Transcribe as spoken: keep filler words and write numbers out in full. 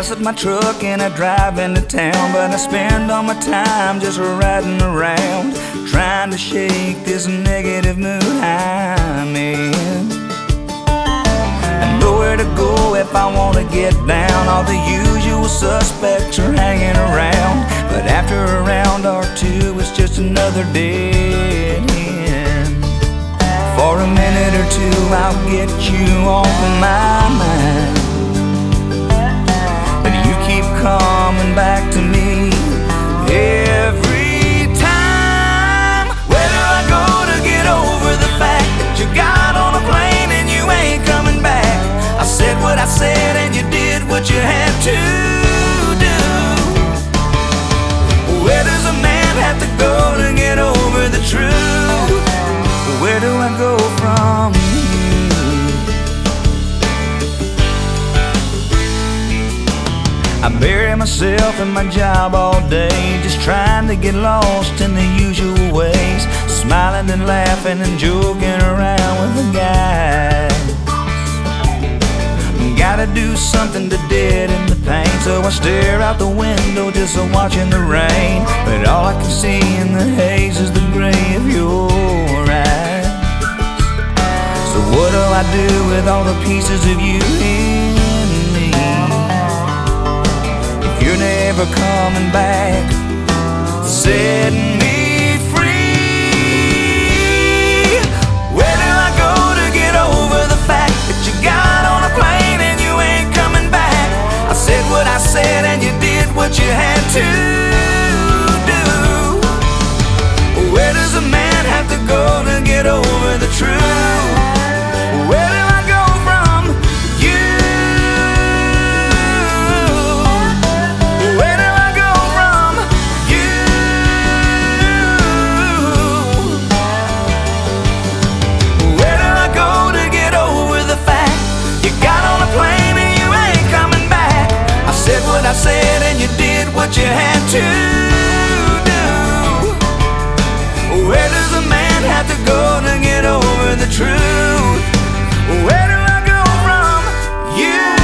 gas at my truck and I drive into town, but I spend all my time just riding around, trying to shake this negative mood I'm in. I know where to go if I want to get down. All the usual suspects are hanging around, but after a round or two it's just another dead end. For a minute or two I'll get you off of my mind, but you keep coming back to me every time. Where do I go to get over the fact that you got on a plane and you ain't coming back? I said what I said and you did what you had to do. Where does a man have to go to get over the truth? Where do I go from you? I bury myself in my job all day, just trying to get lost in the usual ways, smiling and laughing and joking around with the guys. Gotta do something to deaden the pain, so I stare out the window just watching the rain, but all I can see in the haze is the gray of your eyes. So what do I do with all the pieces of you in me if you're never coming back? Set me free. Where do I go to get over the fact that you got on a plane and you ain't coming back? I said what I said and you did what you had to do. Where does a man have to go to get over the truth? Where do I go from you? Where do I go from you? Where do I go to get over the fact you got on a plane and you ain't coming back? I said what I said and you did what you had to do. Where does a man have to go to get over the truth? Where do I go from you?